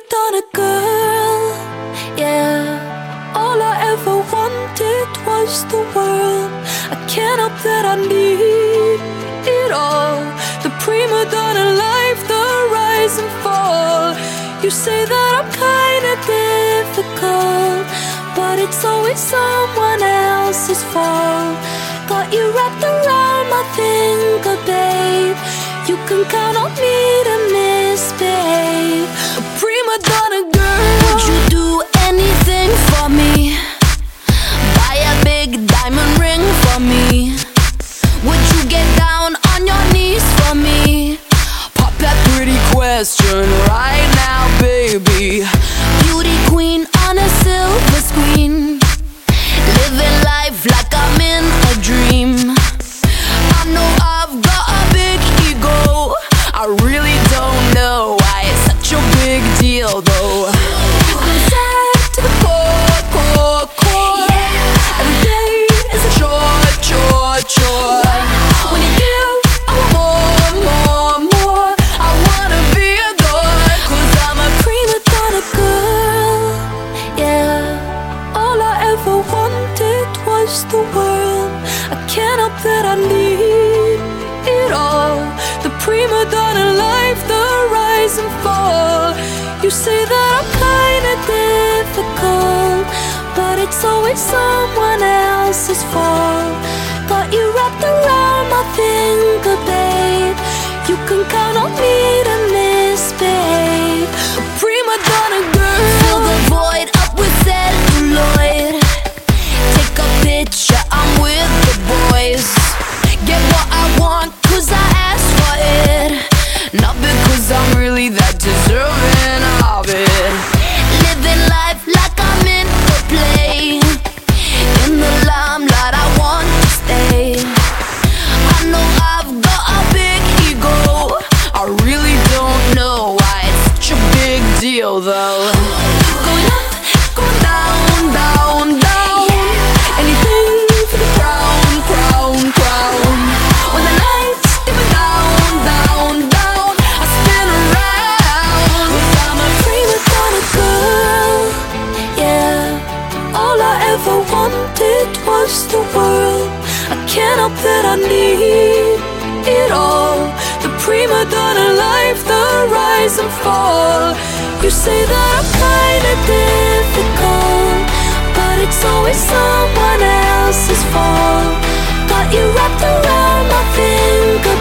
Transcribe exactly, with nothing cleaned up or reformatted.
donna girl, yeah. All I ever wanted was the world. I can't help that I need it all. The prima donna life, the rise and fall. You say that I'm kinda difficult, but it's always someone else's fault. Got you wrapped around my finger, babe. You can count on me to misbehave. A prima donna girl. Would you do anything for me? Buy a big diamond ring for me? Would you get down on your knees for me? Pop that pretty question right now, baby. Beauty queen on a silver screen, living life like I'm in a dream. I know I've got a big ego. I really don't know why it's such a big deal though. I'm sad to the core, core, core. Every day is a chore, chore, chore. When you give, I want more, more, more. I wanna be adored, 'cause I'm a prima donna girl, yeah. All I ever wanted was the world. I can't help that I need it all. The prima donna life, the rise and fall. You say that I'm kinda difficult, but it's always someone else's fault. Got you wrapped around my finger, babe. You can count on me to misbehave. A prima donna girl. Fill the void up with celluloid. Take a picture, I'm with the boys. Get what I want, 'cause I asked for it, not because I'm really that deserving of it. Living life like I'm in a play, in the limelight I want to stay. I know I've got a big ego. I really don't know why it's such a big deal though. Going up, going down, down, down. Anything for the crown, crown, crown. When the lights dim down, down, down, I spin around. 'Cause I'm a prima donna girl, yeah. All I ever wanted was the world. I can't help that I need it all. The prima donna life, the rise and fall. You say that I'm kinda difficult, but it's always someone else's fault. Got you wrapped around my finger,